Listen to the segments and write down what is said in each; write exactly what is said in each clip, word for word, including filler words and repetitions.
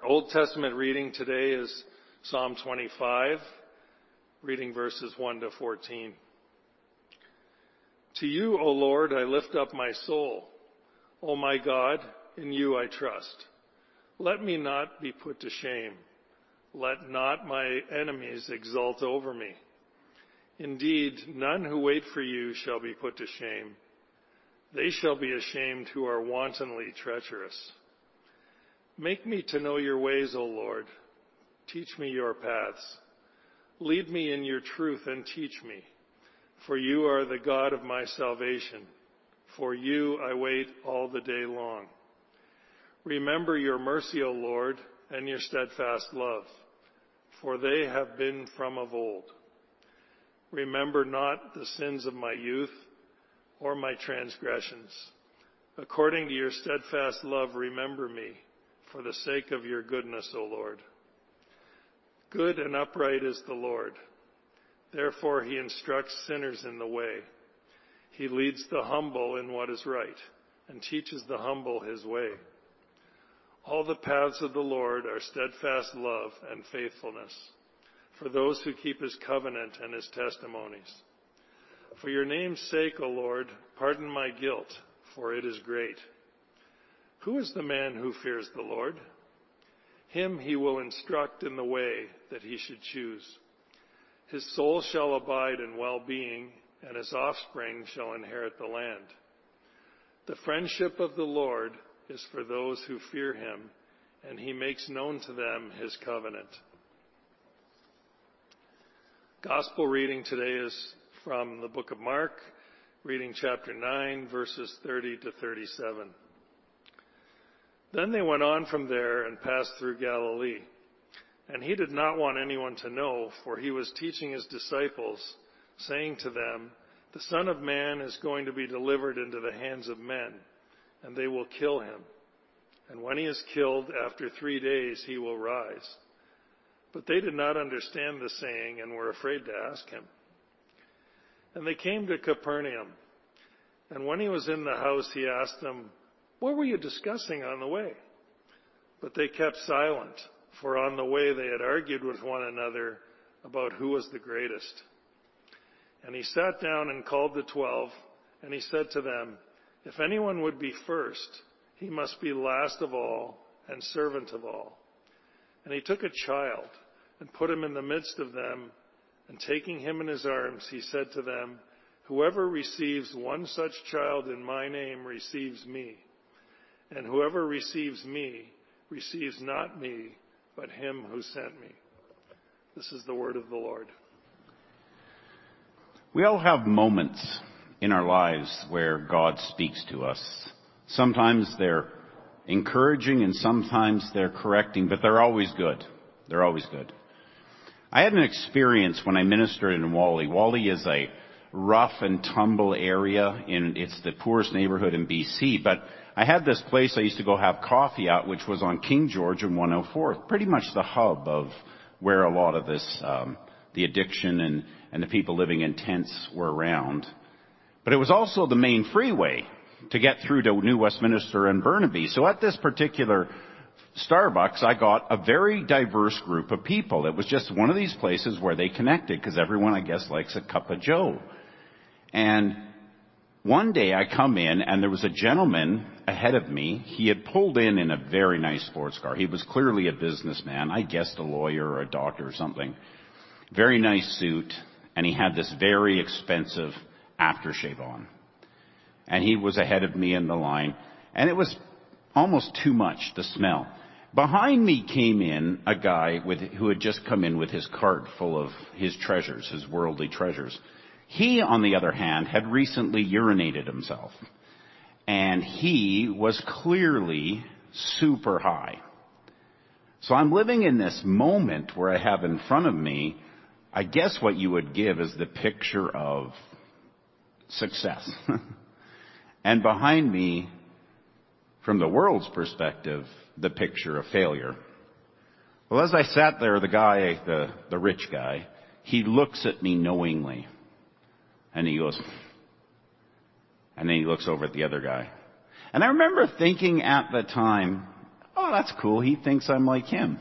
Old Testament reading today is Psalm twenty-five, reading verses one to fourteen. To you, O Lord, I lift up my soul. O my God, in you I trust. Let me not be put to shame. Let not my enemies exult over me. Indeed, none who wait for you shall be put to shame. They shall be ashamed who are wantonly treacherous. Make me to know your ways, O Lord. Teach me your paths. Lead me in your truth and teach me. For you are the God of my salvation. For you I wait all the day long. Remember your mercy, O Lord, and your steadfast love, for they have been from of old. Remember not the sins of my youth or my transgressions. According to your steadfast love, remember me, for the sake of your goodness, O Lord. Good and upright is the Lord. Therefore he instructs sinners in the way. He leads the humble in what is right and teaches the humble his way. All the paths of the Lord are steadfast love and faithfulness for those who keep his covenant and his testimonies. For your name's sake, O Lord, pardon my guilt, for it is great. Who is the man who fears the Lord? Him he will instruct in the way that he should choose. His soul shall abide in well-being, and his offspring shall inherit the land. The friendship of the Lord is for those who fear him, and he makes known to them his covenant. Gospel reading today is from the book of Mark, reading chapter nine, verses thirty to thirty-seven. Then they went on from there and passed through Galilee. And he did not want anyone to know, for he was teaching his disciples, saying to them, the Son of Man is going to be delivered into the hands of men, and they will kill him. And when he is killed, after three days he will rise. But they did not understand the saying and were afraid to ask him. And they came to Capernaum. And when he was in the house, he asked them, what were you discussing on the way? But they kept silent, for on the way they had argued with one another about who was the greatest. And he sat down and called the twelve, and he said to them, if anyone would be first, he must be last of all and servant of all. And he took a child and put him in the midst of them, and taking him in his arms, he said to them, whoever receives one such child in my name receives me. And whoever receives me receives not me, but him who sent me. This is the word of the Lord. We all have moments in our lives where God speaks to us. Sometimes they're encouraging and sometimes they're correcting, but they're always good. They're always good. I had an experience when I ministered in Whalley. Whalley is a rough and tumble area, in it's the poorest neighborhood in B C, but I had this place I used to go have coffee at, which was on King George and one oh fourth, pretty much the hub of where a lot of this, um, the addiction and, and the people living in tents were around. But it was also the main freeway to get through to New Westminster and Burnaby. So at this particular Starbucks, I got a very diverse group of people. It was just one of these places where they connected, because everyone, I guess, likes a cup of joe. And one day I come in and there was a gentleman ahead of me. He had pulled in in a very nice sports car. He was clearly a businessman. I guessed a lawyer or a doctor or something. Very nice suit. And he had this very expensive aftershave on. And he was ahead of me in the line. And it was almost too much, the smell. Behind me came in a guy with, who had just come in with his cart full of his treasures, his worldly treasures. He, on the other hand, had recently urinated himself. And he was clearly super high. So I'm living in this moment where I have in front of me, I guess what you would give is the picture of success. And behind me, from the world's perspective, the picture of failure. Well, as I sat there, the guy, the, the rich guy, he looks at me knowingly. And he goes, and then he looks over at the other guy. And I remember thinking at the time, Oh, that's cool. He thinks I'm like him.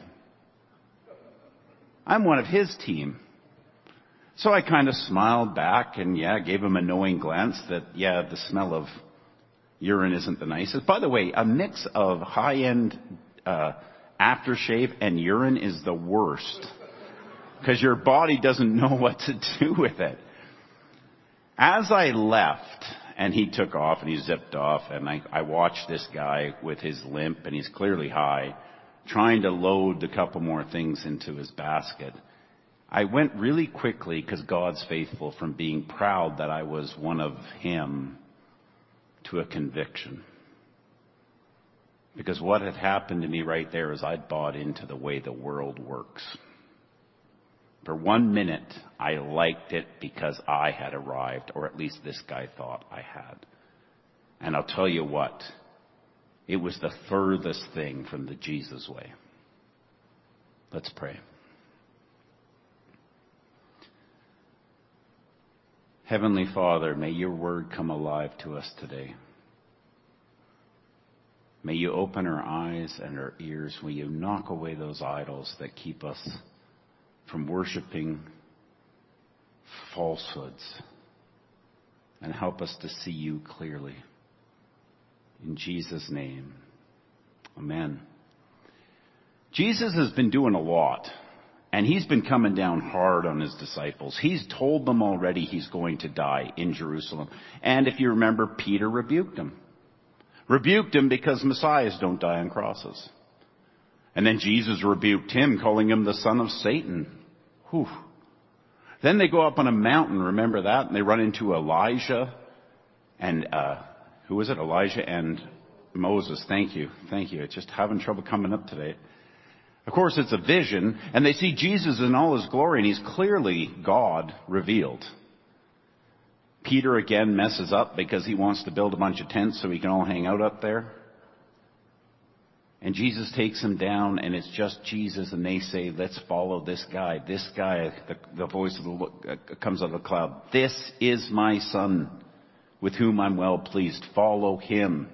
I'm one of his team. So I kind of smiled back and, yeah, gave him a knowing glance that, yeah, the smell of urine isn't the nicest. By the way, a mix of high-end uh, aftershave and urine is the worst because your body doesn't know what to do with it. As I left, and he took off and he zipped off, and I, I watched this guy with his limp, and he's clearly high, trying to load a couple more things into his basket. I went really quickly, because God's faithful, from being proud that I was one of him to a conviction. Because what had happened to me right there is I'd bought into the way the world works. For one minute, I liked it because I had arrived, or at least this guy thought I had. And I'll tell you what, it was the furthest thing from the Jesus way. Let's pray. Heavenly Father, may your word come alive to us today. May you open our eyes and our ears. May you knock away those idols that keep us from worshiping falsehoods, and help us to see you clearly. In Jesus' name, amen. Jesus has been doing a lot. And he's been coming down hard on his disciples. He's told them already he's going to die in Jerusalem. And if you remember, Peter rebuked him. Rebuked him because messiahs don't die on crosses. And then Jesus rebuked him, calling him the son of Satan. Whew. Then they go up on a mountain, remember that? And they run into Elijah and, uh, who was it? Elijah and Moses. Thank you. Thank you. It's just having trouble coming up today. Of course, it's a vision, and they see Jesus in all his glory, and he's clearly God revealed. Peter again messes up because he wants to build a bunch of tents so he can all hang out up there. And Jesus takes him down, and it's just Jesus, and they say, let's follow this guy. This guy, the, the voice of the, uh, comes out of the cloud. This is my son, with whom I'm well pleased. Follow him.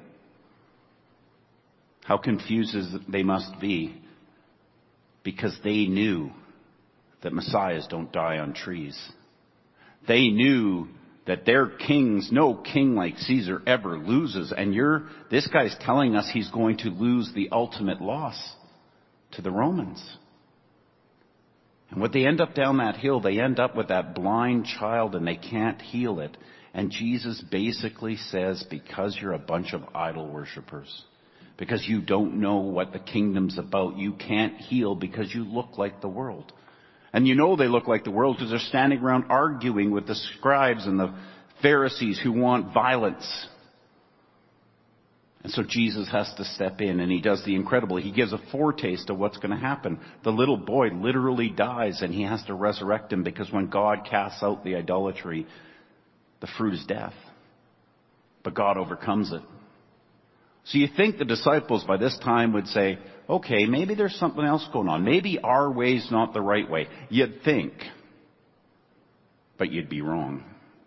How confused they must be. Because they knew that messiahs don't die on trees. They knew that their kings, no king like Caesar ever loses. And you're, this guy's telling us he's going to lose the ultimate loss to the Romans. And what they end up down that hill, they end up with that blind child and they can't heal it. And Jesus basically says, because you're a bunch of idol worshipers, because you don't know what the kingdom's about, you can't heal because you look like the world. And you know they look like the world because they're standing around arguing with the scribes and the Pharisees who want violence. And so Jesus has to step in, and he does the incredible. He gives a foretaste of what's going to happen. The little boy literally dies, and he has to resurrect him because when God casts out the idolatry, the fruit is death. But God overcomes it. So you think the disciples by this time would say, okay, maybe there's something else going on. Maybe our way's not the right way. You'd think. But you'd be wrong.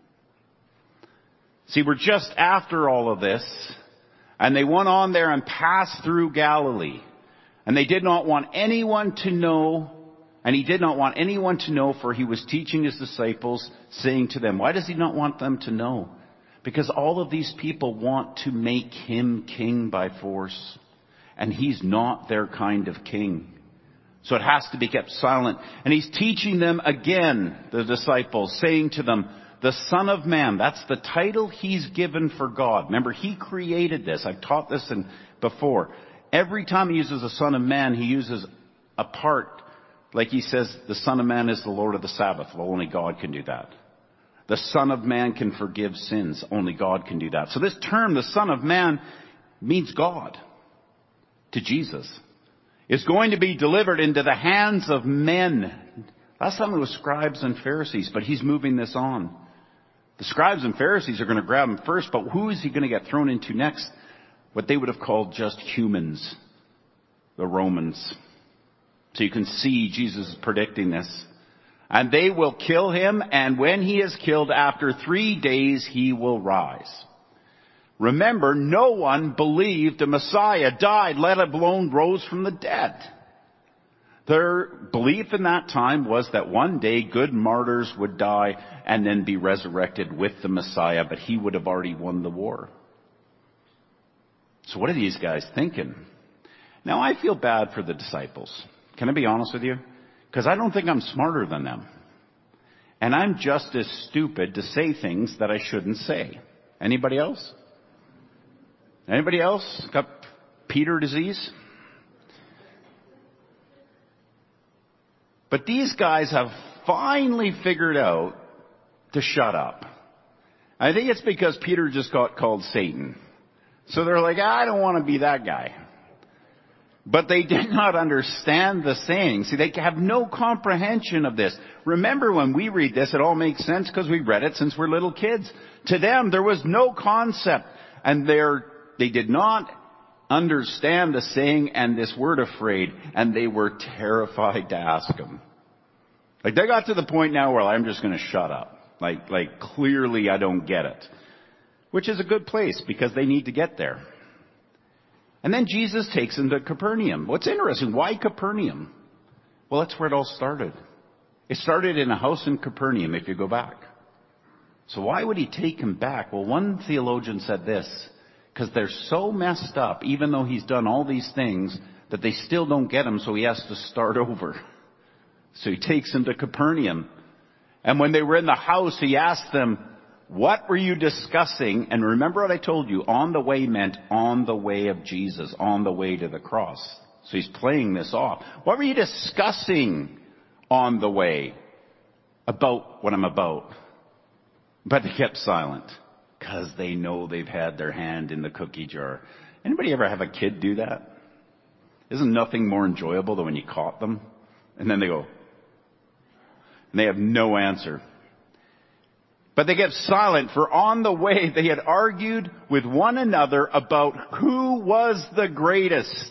See, we're just after all of this, and they went on there and passed through Galilee. And they did not want anyone to know, and he did not want anyone to know, for he was teaching his disciples, saying to them, why does he not want them to know? Because all of these people want to make him king by force. And he's not their kind of king. So it has to be kept silent. And he's teaching them again, the disciples, saying to them, the Son of Man, that's the title he's given for God. Remember, he created this. I've taught this in, before. Every time he uses the Son of Man, he uses a part, like he says, the Son of Man is the Lord of the Sabbath. Well, only God can do that. The Son of Man can forgive sins. Only God can do that. So this term, the Son of Man, means God to Jesus. Is going to be delivered into the hands of men. Last time it was scribes and Pharisees, but he's moving this on. The scribes and Pharisees are going to grab him first, but who is he going to get thrown into next? What they would have called just humans. The Romans. So you can see Jesus is predicting this. And they will kill him, and when he is killed, after three days he will rise. Remember, no one believed the Messiah died, let alone rose from the dead. Their belief in that time was that one day good martyrs would die and then be resurrected with the Messiah, but he would have already won the war. So what are these guys thinking? Now, I feel bad for the disciples. Can I be honest with you? Because I don't think I'm smarter than them. And I'm just as stupid to say things that I shouldn't say. Anybody else? Anybody else got Peter disease? But these guys have finally figured out to shut up. I think it's because Peter just got called Satan. So they're like, I don't want to be that guy. But they did not understand the saying. See, they have no comprehension of this. Remember, when we read this, it all makes sense because we read it since we're little kids. To them, there was no concept. And they're, they did not understand the saying and this word afraid. And they were terrified to ask him. Like, they got to the point now where I'm just going to shut up. Like, like clearly I don't get it. Which is a good place because they need to get there. And then Jesus takes them to Capernaum. What's interesting, why Capernaum? Well, that's where it all started. It started in a house in Capernaum, if you go back. So why would he take him back? Well, one theologian said this, because they're so messed up, even though he's done all these things, that they still don't get him, so he has to start over. So he takes them to Capernaum. And when they were in the house, he asked them, what were you discussing? And remember what I told you, on the way meant on the way of Jesus, on the way to the cross. So he's playing this off. What were you discussing on the way about what I'm about? But they kept silent because they know they've had their hand in the cookie jar. Anybody ever have a kid do that? Isn't nothing more enjoyable than when you caught them? And then they go, and they have no answer. But they kept silent, for on the way they had argued with one another about who was the greatest.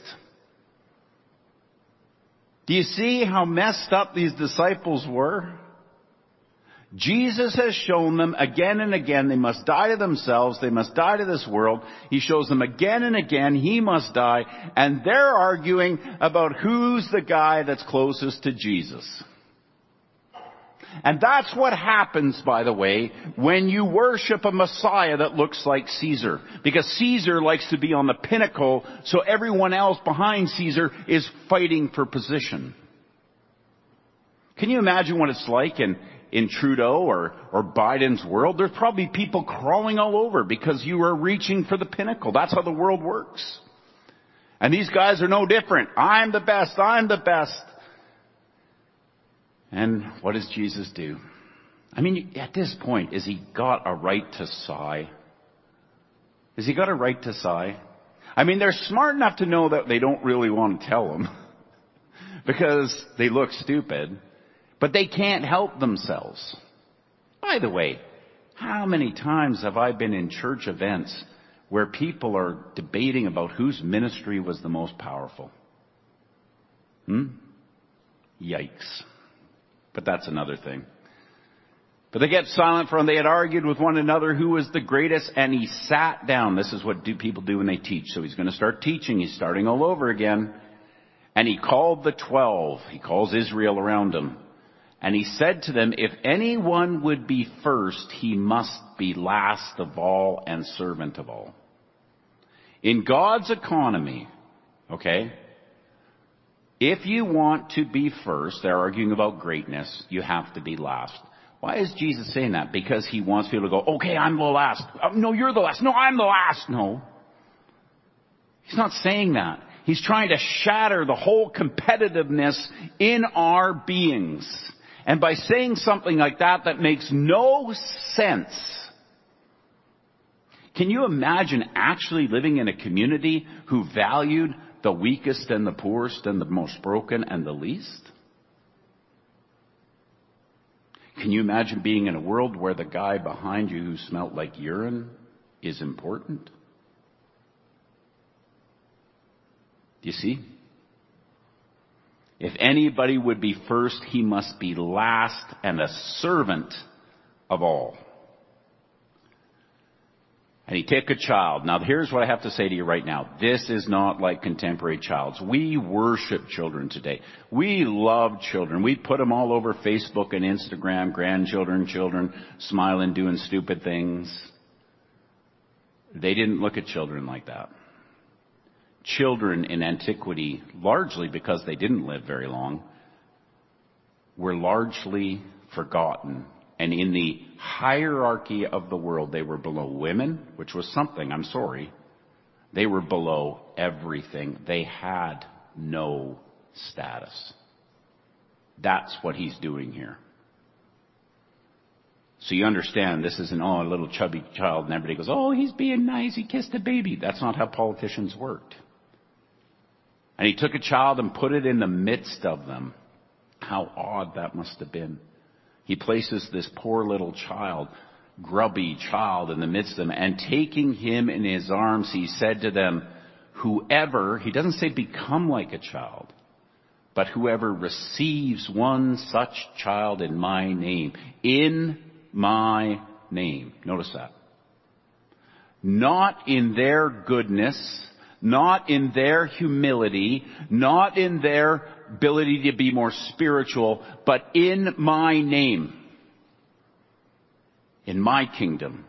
Do you see how messed up these disciples were? Jesus has shown them again and again they must die to themselves, they must die to this world. He shows them again and again he must die, and they're arguing about who's the guy that's closest to Jesus. And that's what happens, by the way, when you worship a Messiah that looks like Caesar. Because Caesar likes to be on the pinnacle, so everyone else behind Caesar is fighting for position. Can you imagine what it's like in, in Trudeau or, or Biden's world? There's probably people crawling all over because you are reaching for the pinnacle. That's how the world works. And these guys are no different. I'm the best. I'm the best. And what does Jesus do? I mean, at this point, has he got a right to sigh? Has he got a right to sigh? I mean, they're smart enough to know that they don't really want to tell him because they look stupid, but they can't help themselves. By the way, how many times have I been in church events where people are debating about whose ministry was the most powerful? Hmm? Yikes. But that's another thing. But they kept silent, for they had argued with one another who was the greatest, and he sat down. This is what do people do when they teach. So he's going to start teaching. He's starting all over again. And he called the twelve. He calls Israel around him. And he said to them, if anyone would be first, he must be last of all and servant of all. In God's economy, okay, if you want to be first, they're arguing about greatness, you have to be last. Why is Jesus saying that? Because he wants people to go, okay, I'm the last. Oh, no, you're the last. No, I'm the last. No. He's not saying that. He's trying to shatter the whole competitiveness in our beings. And by saying something like that that makes no sense, can you imagine actually living in a community who valued the weakest and the poorest and the most broken and the least? Can you imagine being in a world where the guy behind you who smelled like urine is important? Do you see? If anybody would be first, he must be last and a servant of all. And he took a child. Now here's what I have to say to you right now. This is not like contemporary childs. We worship children today. We love children. We put them all over Facebook and Instagram, grandchildren, children, smiling, doing stupid things. They didn't look at children like that. Children in antiquity, largely because they didn't live very long, were largely forgotten. And in the hierarchy of the world, they were below women, which was something, I'm sorry. They were below everything. They had no status. That's what he's doing here. So you understand, this isn't, oh, a little chubby child, and everybody goes, oh, he's being nice, he kissed a baby. That's not how politicians worked. And he took a child and put it in the midst of them. How odd that must have been. He places this poor little child, grubby child, in the midst of them, and taking him in his arms, he said to them, whoever, he doesn't say become like a child, but whoever receives one such child in my name, in my name. Notice that. Not in their goodness, not in their humility, not in their ability to be more spiritual, but in my name, in my kingdom.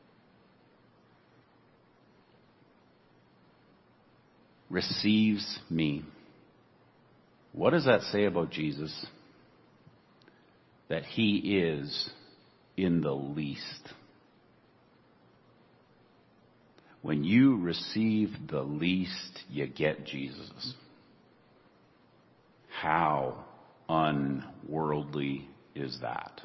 Receives me. What does that say about Jesus? That he is in the least. When you receive the least, you get Jesus. How unworldly is that?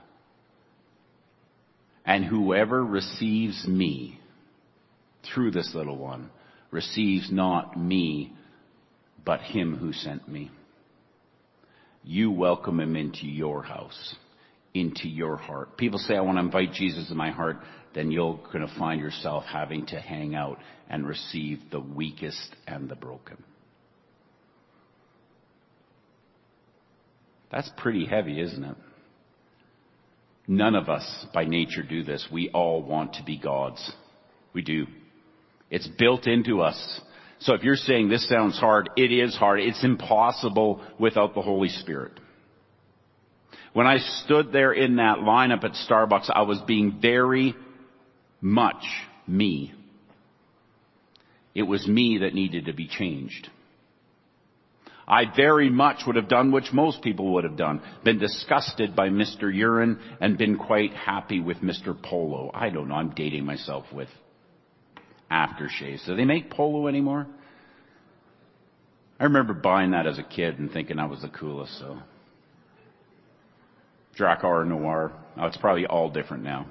And whoever receives me through this little one receives not me, but him who sent me. You welcome him into your house, into your heart. People say, I want to invite Jesus in my heart. Then you're going to find yourself having to hang out and receive the weakest and the broken. That's pretty heavy, isn't it? None of us by nature do this. We all want to be gods. We do. It's built into us. So if you're saying this sounds hard, it is hard. It's impossible without the Holy Spirit. When I stood there in that lineup at Starbucks, I was being very much me. It was me that needed to be changed. I very much would have done what most people would have done. Been disgusted by Mister Urine and been quite happy with Mister Polo. I don't know. I'm dating myself with aftershaves. Do they make Polo anymore? I remember buying that as a kid and thinking I was the coolest. So Drakkar Noir. Oh, it's probably all different now.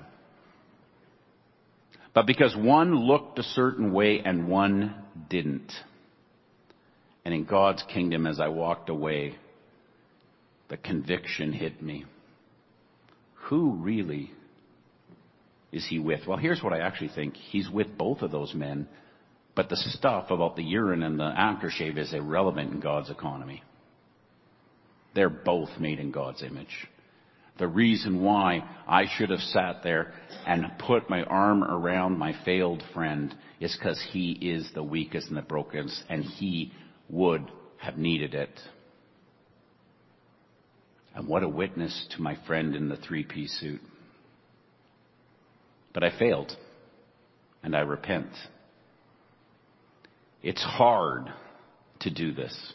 But because one looked a certain way and one didn't. And in God's kingdom, as I walked away, the conviction hit me. Who really is he with? Well, here's what I actually think. He's with both of those men, but the stuff about the urine and the aftershave is irrelevant in God's economy. They're both made in God's image. The reason why I should have sat there and put my arm around my failed friend is because he is the weakest and the brokest, and he would have needed it. And what a witness to my friend in the three-piece suit. But I failed, and I repent. It's hard to do this.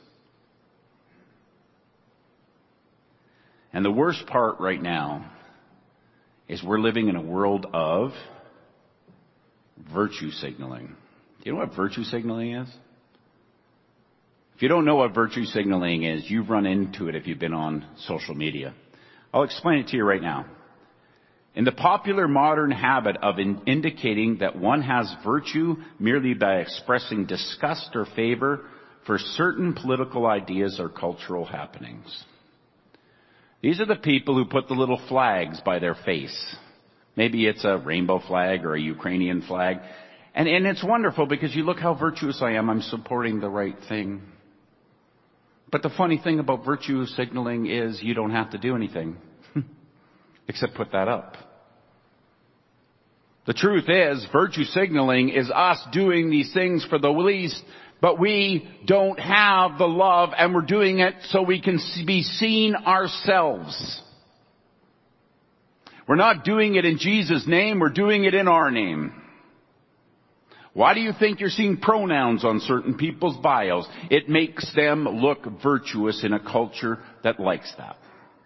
And the worst part right now is we're living in a world of virtue signaling. Do you know what virtue signaling is? If you don't know what virtue signaling is, you've run into it if you've been on social media. I'll explain it to you right now. In the popular modern habit of in indicating that one has virtue merely by expressing disgust or favor for certain political ideas or cultural happenings. These are the people who put the little flags by their face. Maybe it's a rainbow flag or a Ukrainian flag. And, and it's wonderful because you look how virtuous I am. I'm supporting the right thing. But the funny thing about virtue signaling is you don't have to do anything except put that up. The truth is, virtue signaling is us doing these things for the least, but we don't have the love, and we're doing it so we can be seen ourselves. We're not doing it in Jesus' name, we're doing it in our name. Why do you think you're seeing pronouns on certain people's bios? It makes them look virtuous in a culture that likes that.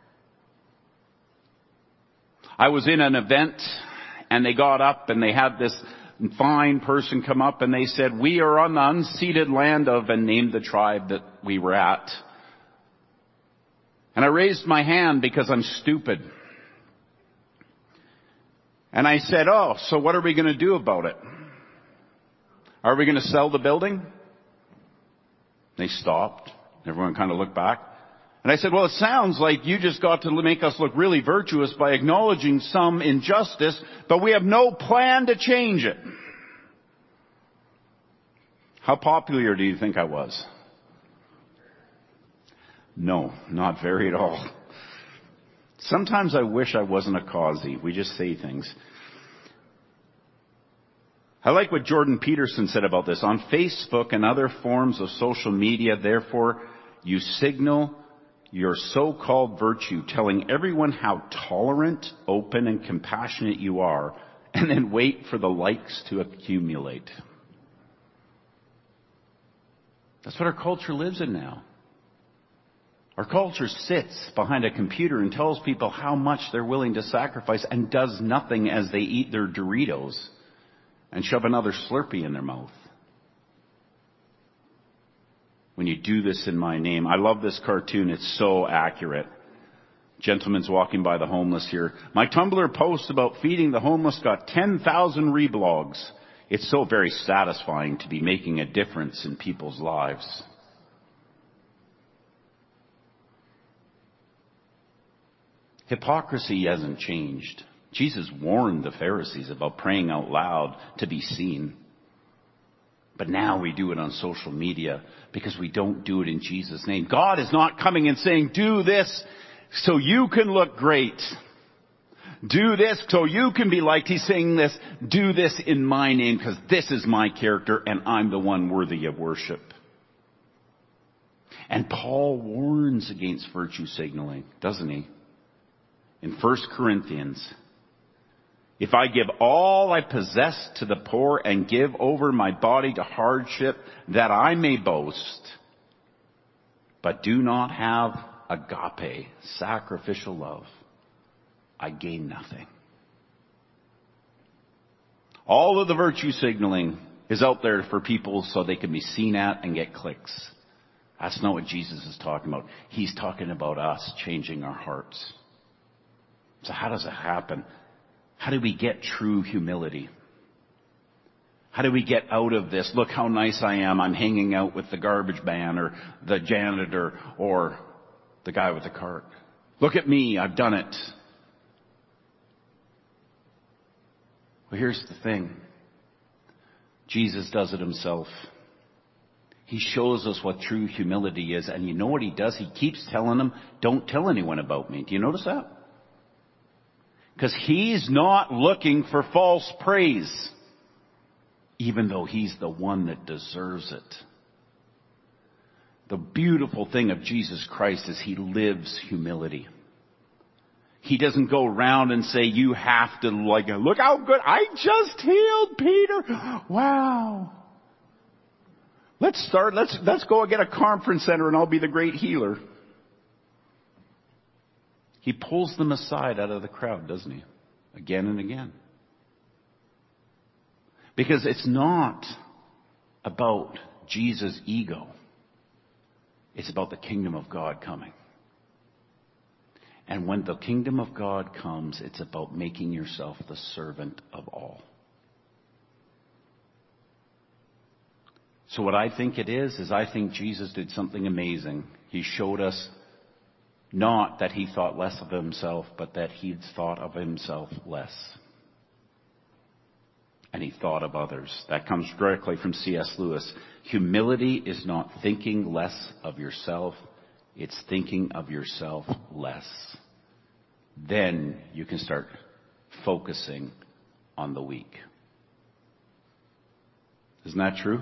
I was in an event, and they got up and they had this fine person come up and they said, "We are on the unceded land of," and named the tribe that we were at. And I raised my hand because I'm stupid. And I said, "Oh, so what are we going to do about it? Are we going to sell the building?" They stopped. Everyone kind of looked back. And I said, "Well, it sounds like you just got to make us look really virtuous by acknowledging some injustice, but we have no plan to change it." How popular do you think I was? No, not very at all. Sometimes I wish I wasn't a causey. We just say things. I like what Jordan Peterson said about this. On Facebook and other forms of social media, therefore, you signal your so-called virtue, telling everyone how tolerant, open, and compassionate you are, and then wait for the likes to accumulate. That's what our culture lives in now. Our culture sits behind a computer and tells people how much they're willing to sacrifice and does nothing as they eat their Doritos and shove another Slurpee in their mouth. When you do this in my name. I love this cartoon. It's so accurate. Gentleman's walking by the homeless here. My Tumblr post about feeding the homeless got ten thousand reblogs. It's so very satisfying to be making a difference in people's lives. Hypocrisy hasn't changed. Jesus warned the Pharisees about praying out loud to be seen. But now we do it on social media because we don't do it in Jesus' name. God is not coming and saying, "Do this so you can look great. Do this so you can be liked." He's saying this, "Do this in my name because this is my character and I'm the one worthy of worship." And Paul warns against virtue signaling, doesn't he? In First Corinthians, "If I give all I possess to the poor and give over my body to hardship that I may boast, but do not have agape, sacrificial love, I gain nothing." All of the virtue signaling is out there for people so they can be seen at and get clicks. That's not what Jesus is talking about. He's talking about us changing our hearts. So how does it happen? How do we get true humility? How do we get out of this, "Look how nice I am, I'm hanging out with the garbage man or the janitor or the guy with the cart. Look at me, I've done it." Well, here's the thing. Jesus does it himself. He shows us what true humility is, and you know what he does? He keeps telling them, "Don't tell anyone about me." Do you notice that? Because he's not looking for false praise, even though he's the one that deserves it. The beautiful thing of Jesus Christ is he lives humility. He doesn't go around and say, "You have to like, look how good, I just healed Peter. Wow. Let's start, let's, let's go get a conference center and I'll be the great healer." He pulls them aside out of the crowd, doesn't he? Again and again. Because it's not about Jesus' ego. It's about the kingdom of God coming. And when the kingdom of God comes, it's about making yourself the servant of all. So what I think it is, is I think Jesus did something amazing. He showed us not that he thought less of himself, but that he thought of himself less. And he thought of others. That comes directly from C S Lewis. Humility is not thinking less of yourself. It's thinking of yourself less. Then you can start focusing on the weak. Isn't that true?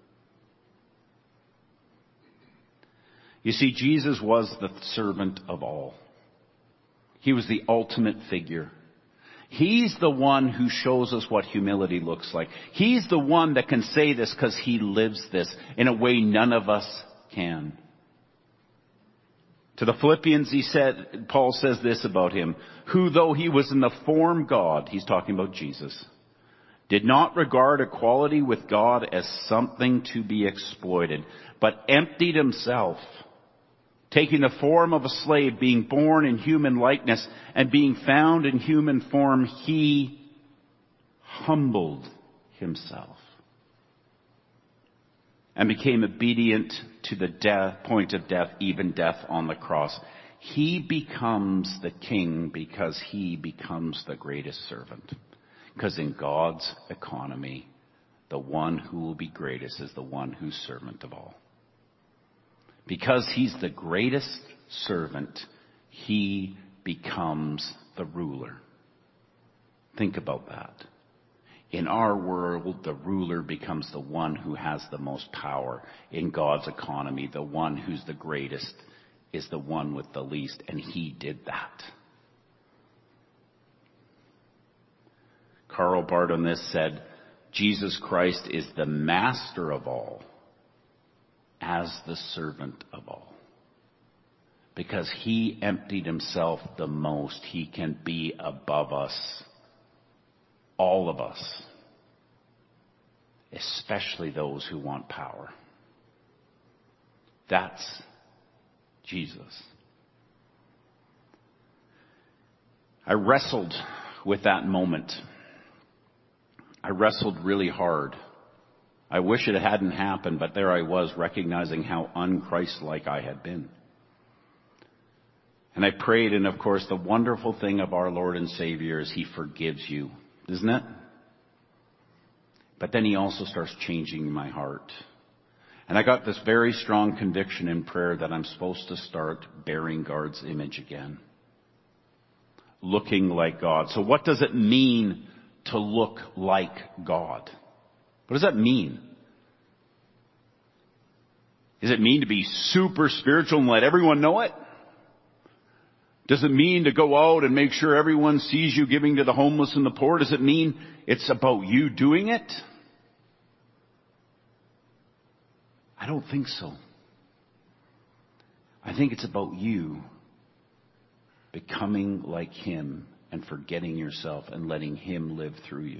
You see, Jesus was the servant of all. He was the ultimate figure. He's the one who shows us what humility looks like. He's the one that can say this because he lives this in a way none of us can. To the Philippians, he said, Paul says this about him, who though he was in the form God, he's talking about Jesus, did not regard equality with God as something to be exploited, but emptied himself, taking the form of a slave, being born in human likeness, and being found in human form, he humbled himself and became obedient to the death, point of death, even death on the cross. He becomes the king because he becomes the greatest servant. Because in God's economy, the one who will be greatest is the one who's servant of all. Because he's the greatest servant, he becomes the ruler. Think about that. In our world, the ruler becomes the one who has the most power. In God's economy, the one who's the greatest is the one with the least, and he did that. Karl Barth on this said, Jesus Christ is the master of all as the servant of all. Because he emptied himself the most, he can be above us. All of us, especially those who want power. That's Jesus. I wrestled with that moment. I wrestled really hard. I wish it hadn't happened, but there I was, recognizing how un-Christ-like I had been. And I prayed, and of course, the wonderful thing of our Lord and Savior is he forgives you. Isn't it? But then he also starts changing my heart. And I got this very strong conviction in prayer that I'm supposed to start bearing God's image again. Looking like God. So what does it mean to look like God? What does that mean? Does it mean to be super spiritual and let everyone know it? Does it mean to go out and make sure everyone sees you giving to the homeless and the poor? Does it mean it's about you doing it? I don't think so. I think it's about you becoming like him and forgetting yourself and letting him live through you.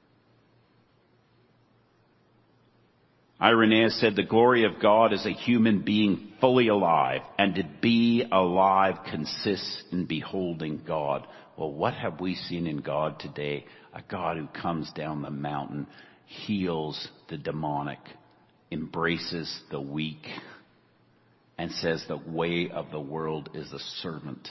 Irenaeus said the glory of God is a human being fully alive, and to be alive consists in beholding God. Well, what have we seen in God today? A God who comes down the mountain, heals the demonic, embraces the weak, and says the way of the world is the servant.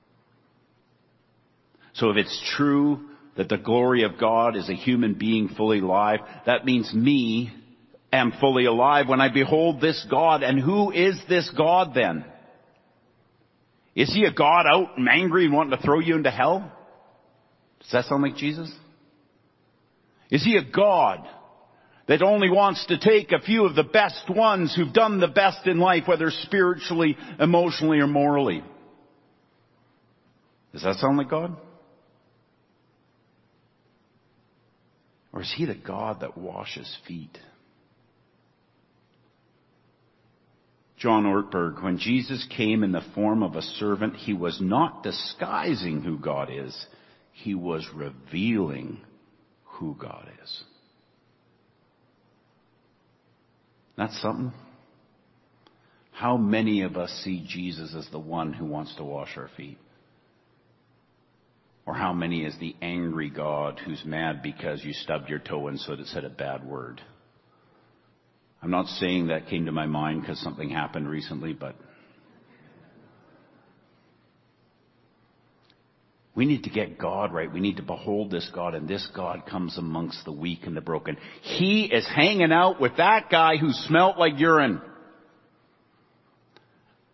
So if it's true that the glory of God is a human being fully alive, that means me am fully alive when I behold this God. And who is this God then? Is he a God out and angry and wanting to throw you into hell? Does that sound like Jesus? Is he a God that only wants to take a few of the best ones who've done the best in life, whether spiritually, emotionally, or morally? Does that sound like God? Or is he the God that washes feet? John Ortberg, when Jesus came in the form of a servant, he was not disguising who God is. He was revealing who God is. That's something. How many of us see Jesus as the one who wants to wash our feet? Or how many as the angry God who's mad because you stubbed your toe and so it said a bad word? I'm not saying that came to my mind because something happened recently, but we need to get God right. We need to behold this God, and this God comes amongst the weak and the broken. He is hanging out with that guy who smelt like urine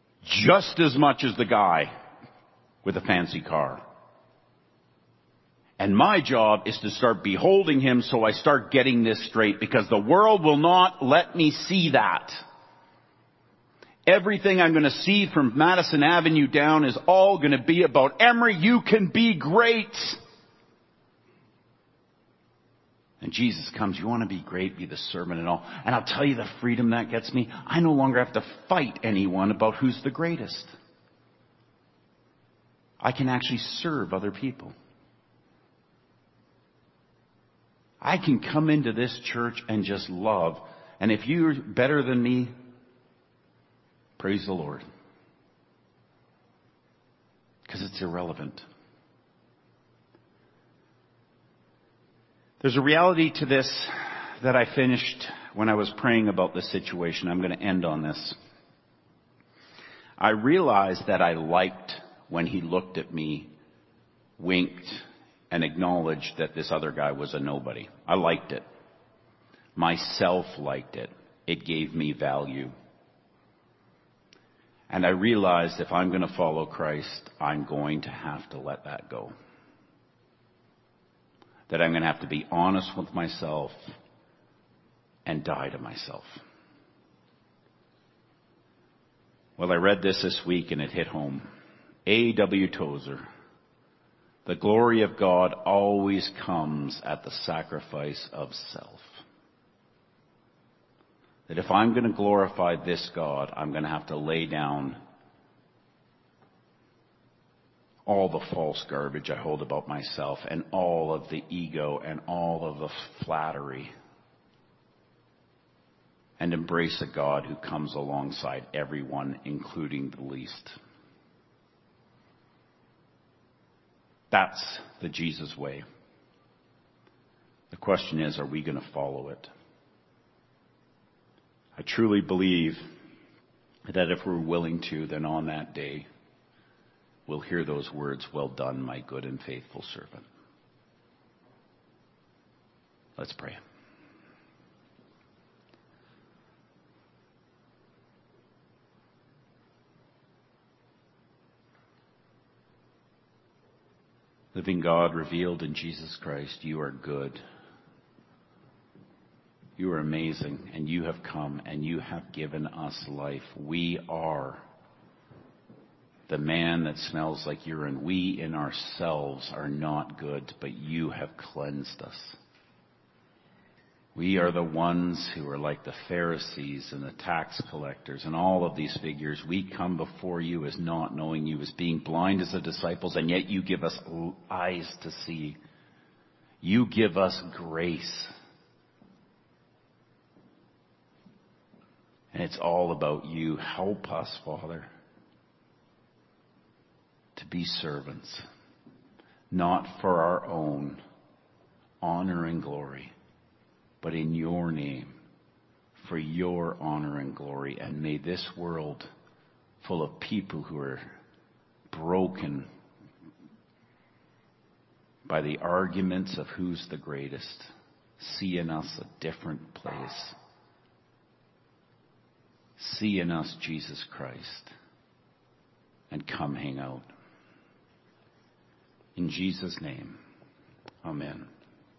just as much as the guy with a fancy car. And my job is to start beholding him so I start getting this straight, because the world will not let me see that. Everything I'm going to see from Madison Avenue down is all going to be about, Emery, you can be great. And Jesus comes, you want to be great, be the servant and all. And I'll tell you the freedom that gets me. I no longer have to fight anyone about who's the greatest. I can actually serve other people. I can come into this church and just love. And if you're better than me, praise the Lord. Because it's irrelevant. There's a reality to this that I finished when I was praying about this situation. I'm going to end on this. I realized that I liked when he looked at me, winked, and acknowledged that this other guy was a nobody. I liked it. Myself liked it. It gave me value. And I realized if I'm going to follow Christ, I'm going to have to let that go. That I'm going to have to be honest with myself and die to myself. Well, I read this this week and it hit home. A W Tozer. The glory of God always comes at the sacrifice of self. That if I'm going to glorify this God, I'm going to have to lay down all the false garbage I hold about myself and all of the ego and all of the flattery, and embrace a God who comes alongside everyone, including the least. That's the Jesus way. The question is, are we going to follow it? I truly believe that if we're willing to, then on that day, we'll hear those words, well done, my good and faithful servant. Let's pray. Living God revealed in Jesus Christ, you are good. You are amazing, and you have come and you have given us life. We are the man that smells like urine. We in ourselves are not good, but you have cleansed us. We are the ones who are like the Pharisees and the tax collectors and all of these figures. We come before you as not knowing you, as being blind as the disciples, and yet you give us eyes to see. You give us grace. And it's all about you. Help us, Father, to be servants, not for our own honor and glory, but in your name, for your honor and glory. And may this world full of people who are broken by the arguments of who's the greatest see in us a different place. See in us Jesus Christ and come hang out. In Jesus' name, amen.